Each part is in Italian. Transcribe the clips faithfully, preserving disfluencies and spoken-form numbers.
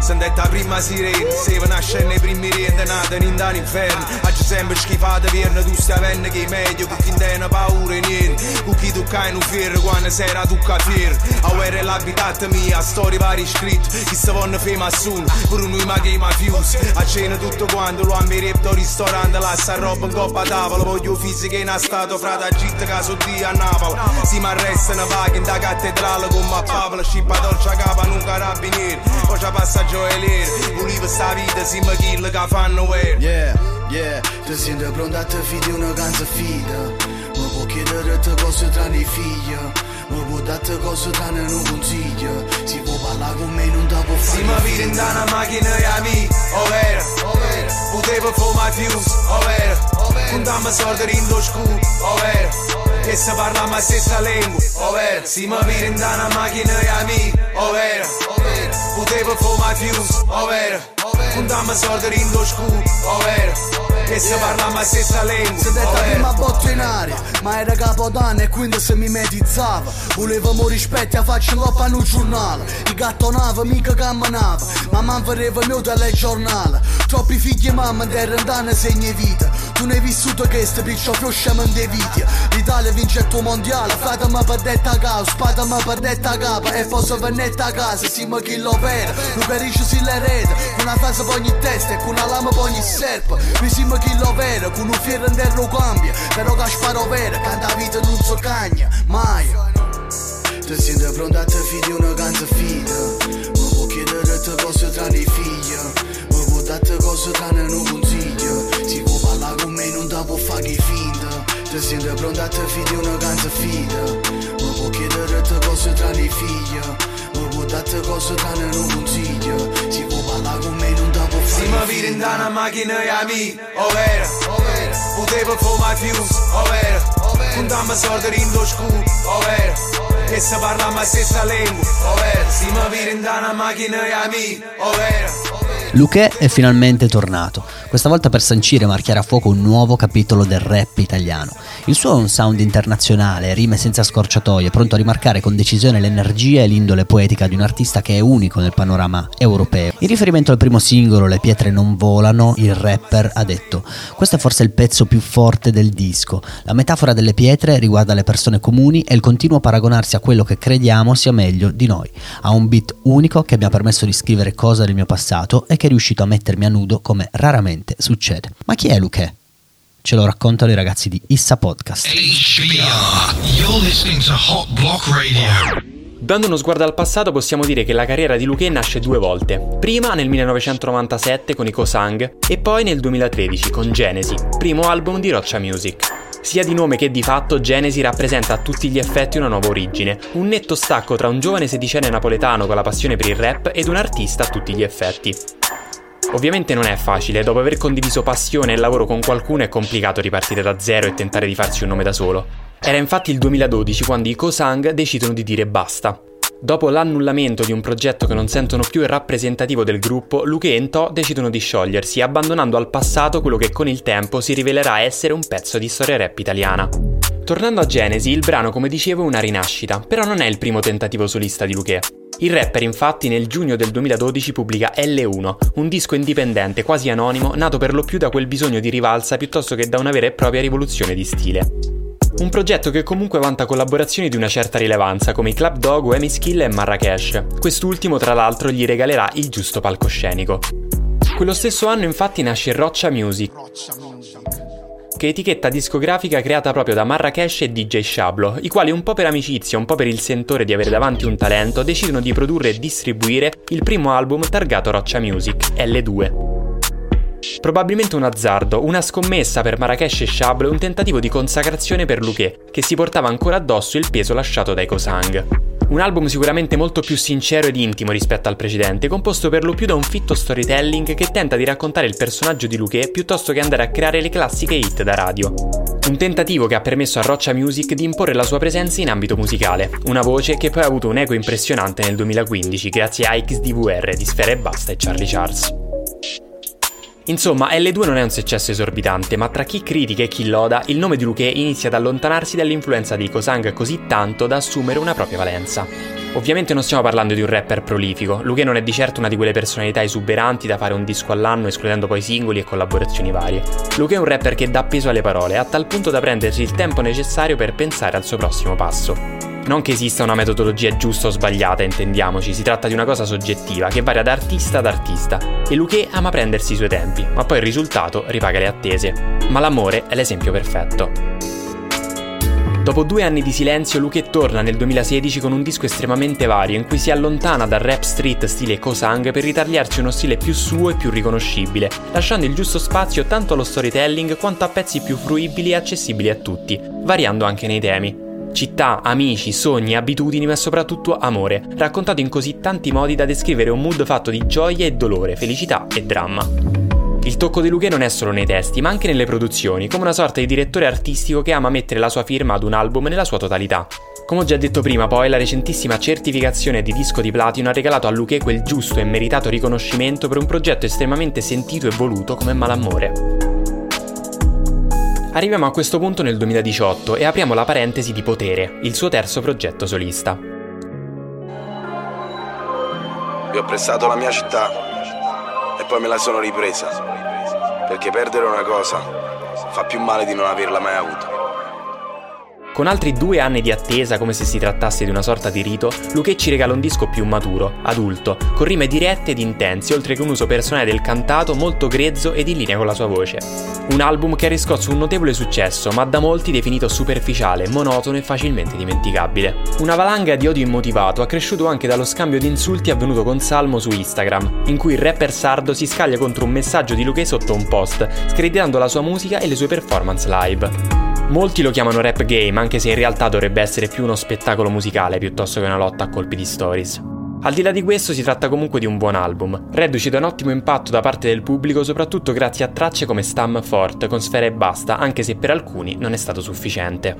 S'è detta prima sirena, se va nasce nei primi riente nata in da inferno. Oggi sempre schifata vierne tu stia venne che meglio, con chi tiene paura e niente, con chi tu cai in un ferro quando sera tu capiere. A uere l'abitata mia, storie vari scritte, chi se vanno fema su, pure noi ma che mafiosi. A cena tutto quanto lo ammirepto al ristorante, lascia roba in coppa a tavola, voglio fisica in stato frata gitta caso di a Napoli. Si mi arrestano vaghi in da cattedrale con ma Pavola, scippa dolce capa in un carabiniere, poi c'è passaggio e l'era, volevo sta vita si mi kill che fanno wear. Yeah, yeah, ti senti pronta a te fidi una canza fida, mi può chiedere te cose tranne i figli, mi può dare cose tranne non consiglio, si può parlare con me non ti può fare. Si mi vede in da una macchina e amici, ovvero, ovvero, potevo fumare fuse, ovvero, contammo soldi in lo scuro, ovvero, e se parliamo la stessa lingua, ovvero, si mi vede in da una macchina e amici, ovvero, ovvero, potevo fumare fuse, ovvero, contammo soldi in lo scuro, ovvero, e se parliamo la stessa lingua. Si detta prima botto in aria, ma era capodanno e quindi se mi medizzava. Volevamo rispetti a faccia in coppa in un giornale, i gattonava mica camminava, ma man vedeva mio telegiornale. Troppi figli e mamma terrentane segni vita, tu ne hai vissuto che ste piccio fioscia me invidia. L'Italia vince il tuo mondiale, frate mi perdetta a capo, spada mi perdetta a capo, e poi se vennetta a casa, si ma chi lo vera, lo carisce si le rete, con una frase per ogni testa e con una lama per ogni serpa, mi si ma chi lo vera, con un fiero in terra cambia, però che sparo vera, canta vita non so cagna, mai. Ti senti pronta a te fidi una canza fida, mi può chiedere te cose tranne i figli, mi può dare cose tranne non consiglio, si può parlare con me non ti può fare che finta. Ti senti pronta a te fidi una canza fida, mi può chiedere te cose tranne i figli, mi può dare cose tranne non consiglio, si può parlare con me non ti può fare. Si mi vede in da una macchina e amici, ovvero, ovvero, potevo fumare fuse, ovvero, contammo soldi in lo scuro, ovvero, e se parliamo la stessa lingua, ovvero, si mi vede in da una macchina e amici, ovvero. Luché è finalmente tornato, questa volta per sancire e marchiare a fuoco un nuovo capitolo del rap italiano. Il suo è un sound internazionale, rime senza scorciatoie, pronto a rimarcare con decisione l'energia e l'indole poetica di un artista che è unico nel panorama europeo. In riferimento al primo singolo, Le pietre non volano, il rapper ha detto: questo è forse il pezzo più forte del disco. La metafora delle pietre riguarda le persone comuni e il continuo paragonarsi a quello che crediamo sia meglio di noi. Ha un beat unico che mi ha permesso di scrivere cose del mio passato e che è riuscito a mettermi a nudo come raramente succede. Ma chi è Luché? Ce lo raccontano i ragazzi di Issa Podcast. H B R, you're listening to Hot Block Radio. Dando uno sguardo al passato possiamo dire che la carriera di Luché nasce due volte. Prima nel millenovecentonovantasette con i Cosang e poi nel duemilatredici con Genesi, primo album di Roccia Music. Sia di nome che di fatto Genesi rappresenta a tutti gli effetti una nuova origine, un netto stacco tra un giovane sedicenne napoletano con la passione per il rap ed un artista a tutti gli effetti. Ovviamente non è facile, dopo aver condiviso passione e lavoro con qualcuno è complicato ripartire da zero e tentare di farsi un nome da solo. Era infatti il duemiladodici quando i Cosang decidono di dire basta. Dopo l'annullamento di un progetto che non sentono più il rappresentativo del gruppo, Luché e To decidono di sciogliersi, abbandonando al passato quello che con il tempo si rivelerà essere un pezzo di storia rap italiana. Tornando a Genesi, il brano, come dicevo, è una rinascita, però non è il primo tentativo solista di Luché. Il rapper infatti nel giugno del duemiladodici pubblica Elle uno, un disco indipendente quasi anonimo nato per lo più da quel bisogno di rivalsa piuttosto che da una vera e propria rivoluzione di stile. Un progetto che comunque vanta collaborazioni di una certa rilevanza come i Club Dog, Emiskill e Marrakesh. Quest'ultimo tra l'altro gli regalerà il giusto palcoscenico. Quello stesso anno infatti nasce Roccia Music, che è etichetta discografica creata proprio da Marrakesh e D J Shablo, i quali un po' per amicizia, un po' per il sentore di avere davanti un talento, decidono di produrre e distribuire il primo album targato Roccia Music, Elle due. Probabilmente un azzardo, una scommessa per Marrakesh e Shablo e un tentativo di consacrazione per Luché, che si portava ancora addosso il peso lasciato dai Cosang. Un album sicuramente molto più sincero ed intimo rispetto al precedente, composto per lo più da un fitto storytelling che tenta di raccontare il personaggio di Luché piuttosto che andare a creare le classiche hit da radio. Un tentativo che ha permesso a Roccia Music di imporre la sua presenza in ambito musicale, una voce che poi ha avuto un eco impressionante nel duemilaquindici grazie a X D V R di Sfera Ebbasta e Charlie Charles. Insomma, Elle due non è un successo esorbitante, ma tra chi critica e chi loda, il nome di Luché inizia ad allontanarsi dall'influenza dei Cosang così tanto da assumere una propria valenza. Ovviamente non stiamo parlando di un rapper prolifico, Luché non è di certo una di quelle personalità esuberanti da fare un disco all'anno escludendo poi singoli e collaborazioni varie. Luché è un rapper che dà peso alle parole, a tal punto da prendersi il tempo necessario per pensare al suo prossimo passo. Non che esista una metodologia giusta o sbagliata, intendiamoci, si tratta di una cosa soggettiva che varia da artista ad artista e Luché ama prendersi i suoi tempi, ma poi il risultato ripaga le attese. Malamore è l'esempio perfetto. Dopo due anni di silenzio, Luché torna nel duemilasedici con un disco estremamente vario in cui si allontana dal rap street stile Kosang per ritagliarsi uno stile più suo e più riconoscibile, lasciando il giusto spazio tanto allo storytelling quanto a pezzi più fruibili e accessibili a tutti, variando anche nei temi. Città, amici, sogni, abitudini, ma soprattutto amore, raccontato in così tanti modi da descrivere un mood fatto di gioia e dolore, felicità e dramma. Il tocco di Luché non è solo nei testi, ma anche nelle produzioni, come una sorta di direttore artistico che ama mettere la sua firma ad un album nella sua totalità. Come ho già detto prima, poi, la recentissima certificazione di disco di platino ha regalato a Luché quel giusto e meritato riconoscimento per un progetto estremamente sentito e voluto come Malamore. Arriviamo a questo punto nel duemiladiciotto e apriamo la parentesi di Potere, il suo terzo progetto solista. Vi ho prestato la mia città e poi me la sono ripresa, perché perdere una cosa fa più male di non averla mai avuta. Con altri due anni di attesa, come se si trattasse di una sorta di rito, Luché ci regala un disco più maturo, adulto, con rime dirette ed intense, oltre che un uso personale del cantato molto grezzo ed in linea con la sua voce. Un album che ha riscosso un notevole successo, ma da molti definito superficiale, monotono e facilmente dimenticabile. Una valanga di odio immotivato accresciuto anche dallo scambio di insulti avvenuto con Salmo su Instagram, in cui il rapper sardo si scaglia contro un messaggio di Luché sotto un post, screditando la sua musica e le sue performance live. Molti lo chiamano rap game, anche se in realtà dovrebbe essere più uno spettacolo musicale piuttosto che una lotta a colpi di stories. Al di là di questo si tratta comunque di un buon album, reduce da un ottimo impatto da parte del pubblico soprattutto grazie a tracce come Stam Fort con Sfera e Basta, anche se per alcuni non è stato sufficiente.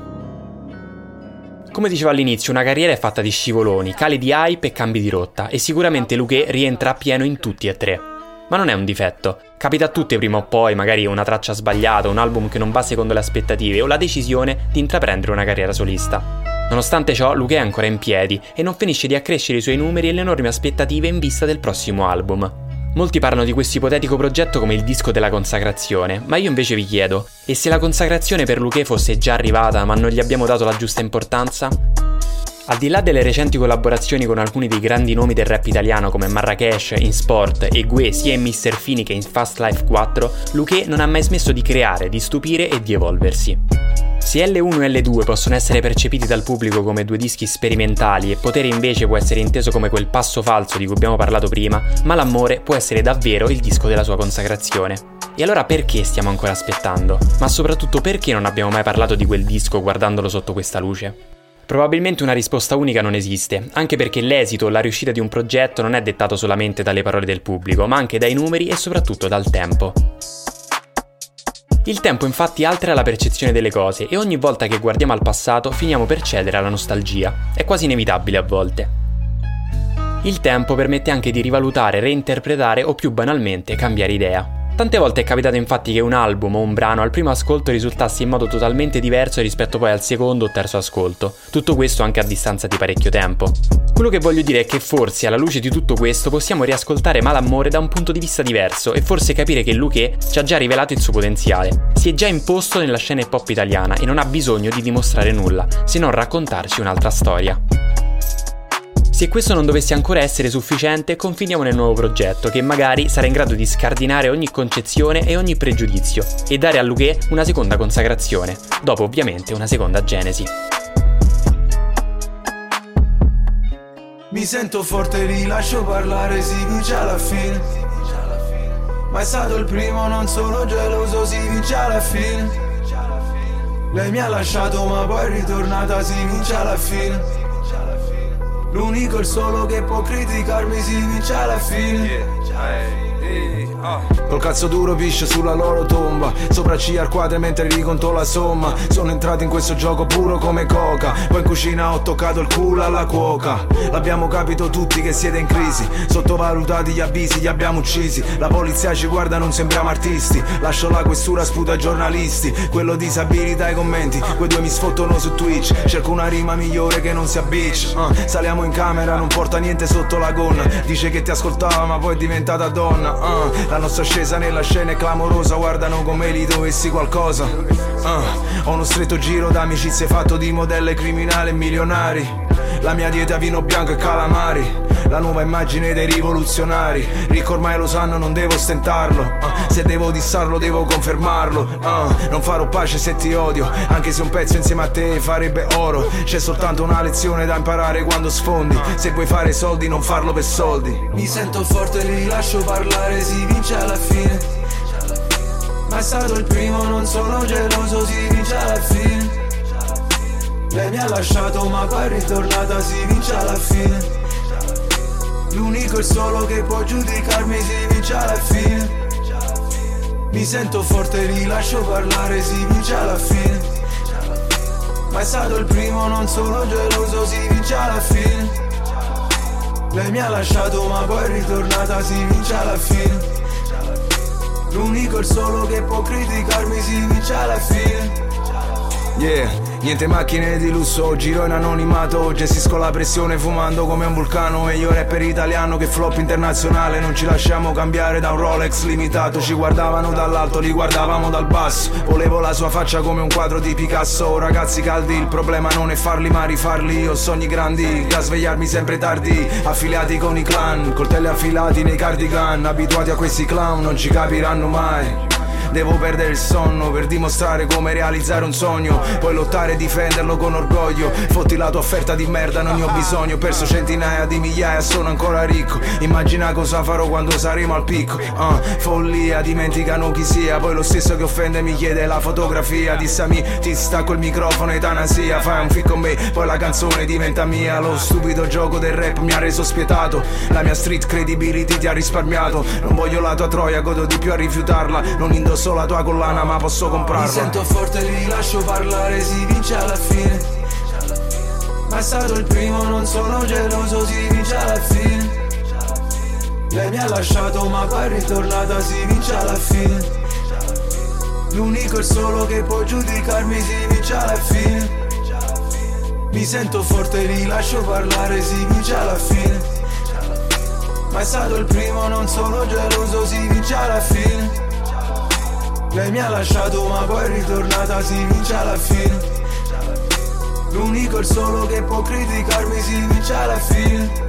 Come dicevo all'inizio, una carriera è fatta di scivoloni, cali di hype e cambi di rotta, e sicuramente Luché rientra a pieno in tutti e tre. Ma non è un difetto, capita a tutti prima o poi, magari una traccia sbagliata, un album che non va secondo le aspettative o la decisione di intraprendere una carriera solista. Nonostante ciò, Luché è ancora in piedi e non finisce di accrescere i suoi numeri e le enormi aspettative in vista del prossimo album. Molti parlano di questo ipotetico progetto come il disco della consacrazione, ma io invece vi chiedo, e se la consacrazione per Luché fosse già arrivata ma non gli abbiamo dato la giusta importanza? Al di là delle recenti collaborazioni con alcuni dei grandi nomi del rap italiano come Marrakesh in Sport e Gue sia in mister Fini che in Fast Life quattro, Luché non ha mai smesso di creare, di stupire e di evolversi. Se Elle uno e Elle due possono essere percepiti dal pubblico come due dischi sperimentali e Potere invece può essere inteso come quel passo falso di cui abbiamo parlato prima, Malamore può essere davvero il disco della sua consacrazione. E allora perché stiamo ancora aspettando? Ma soprattutto perché non abbiamo mai parlato di quel disco guardandolo sotto questa luce? Probabilmente una risposta unica non esiste, anche perché l'esito o la riuscita di un progetto non è dettato solamente dalle parole del pubblico, ma anche dai numeri e soprattutto dal tempo. Il tempo infatti altera la percezione delle cose e ogni volta che guardiamo al passato finiamo per cedere alla nostalgia. È quasi inevitabile a volte. Il tempo permette anche di rivalutare, reinterpretare o più banalmente cambiare idea. Tante volte è capitato infatti che un album o un brano al primo ascolto risultasse in modo totalmente diverso rispetto poi al secondo o terzo ascolto. Tutto questo anche a distanza di parecchio tempo. Quello che voglio dire è che forse alla luce di tutto questo possiamo riascoltare Malamore da un punto di vista diverso e forse capire che Luché ci ha già rivelato il suo potenziale. Si è già imposto nella scena hip hop italiana e non ha bisogno di dimostrare nulla, se non raccontarci un'altra storia. Se questo non dovesse ancora essere sufficiente, confidiamo nel nuovo progetto, che magari sarà in grado di scardinare ogni concezione e ogni pregiudizio, e dare a Luché una seconda consacrazione, dopo ovviamente una seconda genesi. Mi sento forte, li lascio parlare, si vince alla fine. Ma è stato il primo, non sono geloso, si vince alla fine. Lei mi ha lasciato ma poi è ritornata, si vince alla fine. L'unico, il solo che può criticarmi, si vince alla fine. Col cazzo duro pisce sulla loro tomba, sopracciglia arcuate mentre riconto la somma. Sono entrato in questo gioco puro come coca, poi in cucina ho toccato il culo alla cuoca. L'abbiamo capito tutti che siete in crisi, sottovalutati gli avvisi, li abbiamo uccisi. La polizia ci guarda, non sembriamo artisti. Lascio la questura, sputa giornalisti. Quello disabilita i commenti, quei due mi sfottono su Twitch. Cerco una rima migliore che non sia bitch. uh, Saliamo in camera, non porta niente sotto la gonna. Dice che ti ascoltava ma poi è diventata donna. uh, La nostra scesa nella scena è clamorosa, guardano come li dovessi qualcosa. uh, Ho uno stretto giro d'amicizie fatto di modelle criminali e milionari. La mia dieta vino bianco e calamari, la nuova immagine dei rivoluzionari. Ricco ormai lo sanno, non devo stentarlo. uh, Se devo dissarlo devo confermarlo. uh, Non farò pace se ti odio, anche se un pezzo insieme a te farebbe oro. C'è soltanto una lezione da imparare quando sfondi. Se vuoi fare soldi non farlo per soldi. Mi sento forte, li lascio parlare, si vince alla fine. Ma è stato il primo, non sono geloso, si vince alla fine. Lei mi ha lasciato ma poi è ritornata, si vince alla fine. L'unico e solo che può giudicarmi, si vince alla fine. Mi sento forte, li lascio parlare, si vince alla fine. Ma è stato il primo, non sono geloso, si vince alla fine. Lei mi ha lasciato ma poi è ritornata, si vince alla fine. L'unico e solo che può criticarmi, si vince alla fine. Yeah, niente macchine di lusso, giro in anonimato, gestisco la pressione fumando come un vulcano. Meglio rapper italiano che flop internazionale, non ci lasciamo cambiare da un Rolex limitato. Ci guardavano dall'alto, li guardavamo dal basso. Volevo la sua faccia come un quadro di Picasso. Ragazzi caldi, il problema non è farli ma rifarli. Ho sogni grandi, da svegliarmi sempre tardi. Affiliati con i clan, coltelli affilati nei cardigan. Abituati a questi clown, non ci capiranno mai. Devo perdere il sonno per dimostrare come realizzare un sogno, poi lottare e difenderlo con orgoglio. Fotti la tua offerta di merda, non ne ho bisogno. Ho perso centinaia di migliaia, sono ancora ricco. Immagina cosa farò quando saremo al picco. uh, Follia, dimenticano chi sia. Poi lo stesso che offende mi chiede la fotografia. Dissami, ti stacco il microfono, etanasia. Fai un fit con me, poi la canzone diventa mia. Lo stupido gioco del rap mi ha reso spietato. La mia street credibility ti ha risparmiato. Non voglio la tua troia, godo di più a rifiutarla. Non indosso la tua collana ma posso comprarla. Mi sento forte, li lascio parlare, si vince alla fine. Ma è stato il primo, non sono geloso, si vince alla fine. Lei mi ha lasciato ma poi è ritornata, si vince alla fine. L'unico e solo che può giudicarmi, si vince alla fine. Mi sento forte, li lascio parlare, si vince alla fine. Ma è stato il primo, non sono geloso, si vince alla fine. Lei mi ha lasciato ma poi è ritornata, si vince alla fine. L'unico e solo che può criticarmi, si vince alla fine.